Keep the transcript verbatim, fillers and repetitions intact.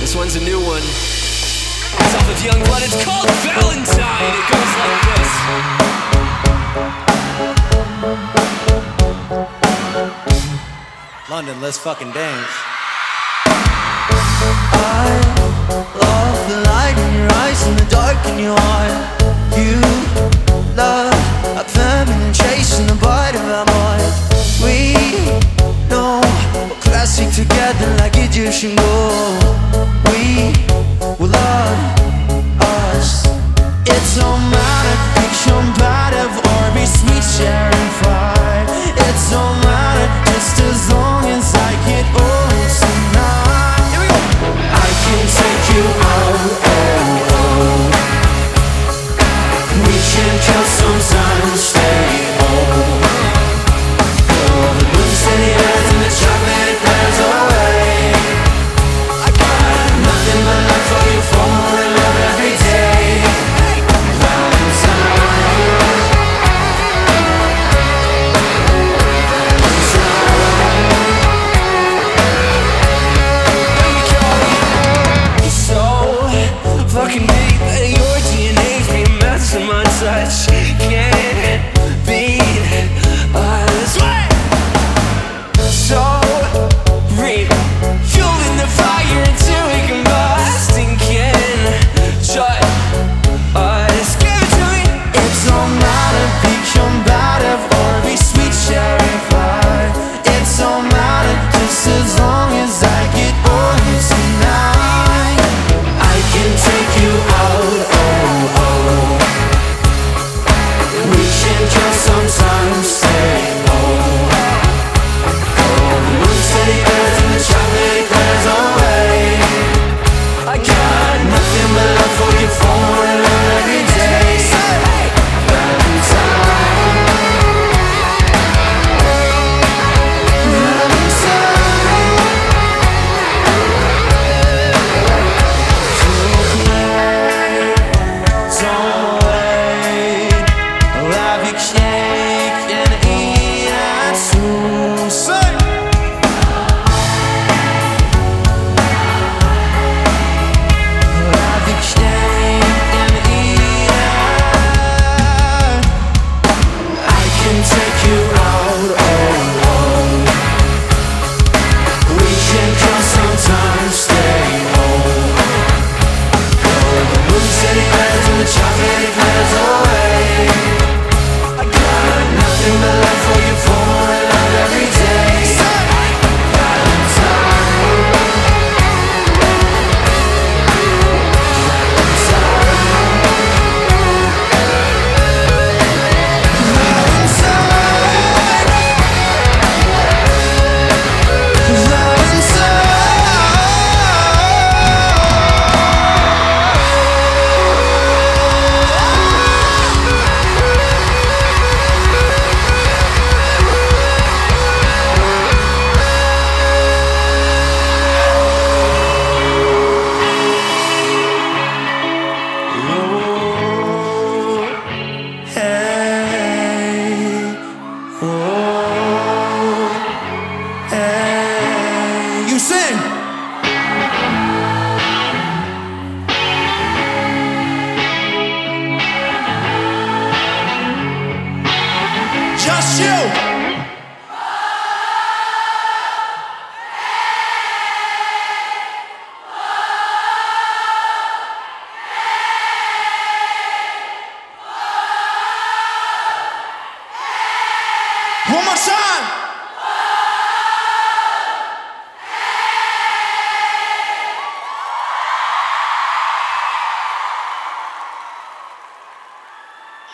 one's a new one. It's off of Youngblood. It's called Valentine. It goes like this. London, let's fucking dance. I love the light in your eyes and the dark in your heart. You love a feminine trace in the bite of our mind. We know we're classic together like Egyptian gold. We will love us. It's no matter fiction, bad of or be sweet sharing fire. It's no matter just as long as I get old tonight. Here we go. I can take you out, oh, oh. We can kill some time and stay home. All the blues and the earth and the chocolate flares away. I got nothing but love for you, for more and love every day. Valentine, Valentine. You're so fucking deep, and your D N A's being matched to my touch. Can't beat us. So real, fueling the fire until we combust and can shut us. Give it to me. It's no matter become bad of or be sweet sharing fire. It's no matter just as long as I get on you tonight. I can take you out, oh, oh. We can just sometimes stay home. All the moon to the earth and the chocolate glares away. I got nothing but love for you, for more and love every day. Valentine, don't wait. Avec shake and eat and soon say. Avec shake and eat and I can take you out, oh, oh. We can come sometimes, stay home. All the moons and the earth and the chocolate glares away. I got nothing but love for you, for more and love every day. Valentine, you sing. Just you. One more time.